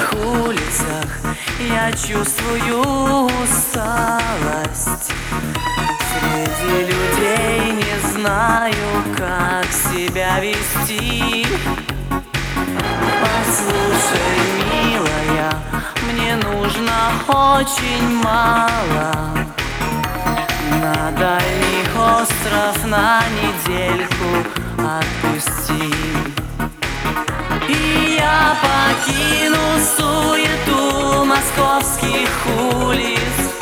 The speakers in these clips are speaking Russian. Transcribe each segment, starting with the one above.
улицах я чувствую усталость. Среди людей не знаю, как себя вести. Послушай, милая, мне нужно очень мало. На дальний остров на недельку отпусти. И я покину суету московских улиц.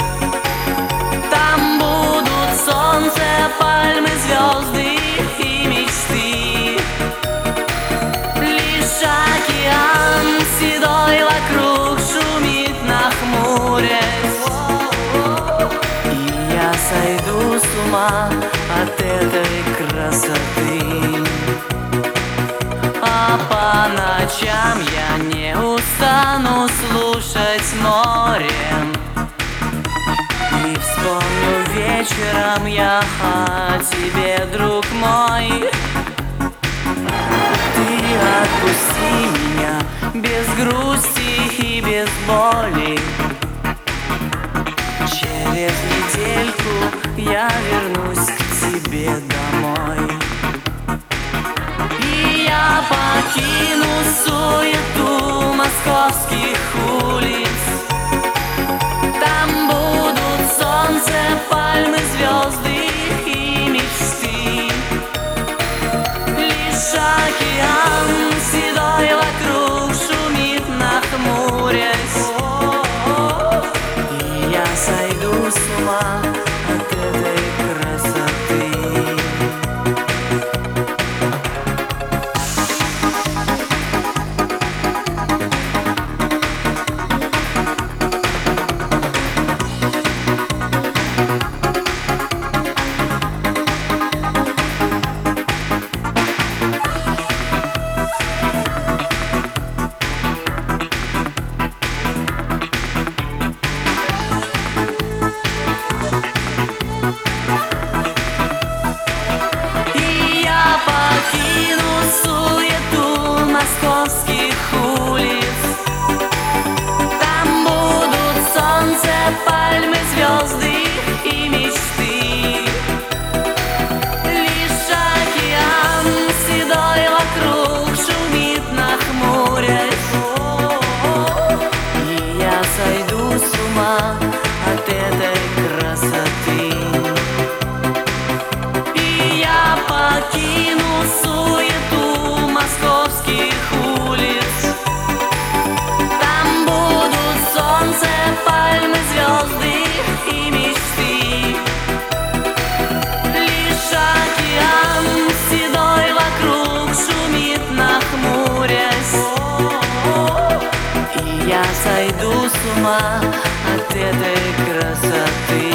Там будут солнце, пальмы, звезды и мечты. Лишь океан седой вокруг шумит, нахмурясь. И я сойду с ума от этой красоты. А по ночам я не устану слушать море. И вспомню вечером я о тебе, друг мой. Ты отпусти меня без грусти и без боли. Через недельку я вернусь к тебе домой. И я покину суету московских улиц. Там будут солнце, пальмы, звезды и мечты. Лишь океан седой вокруг шумит, нахмурясь. И я сойду с ума от этой красоты. Московских улиц. Там будут солнце, пальмы, звезды и мечты. Лишь океан седой вокруг шумит, нахмурясь. И я сойду с ума от этой красоты. И я покину суету московских улиц. Там будут солнце, пальмы, звезды и мечты. Лишь океан седой вокруг шумит, нахмурясь. И я сойду с ума от этой красоты.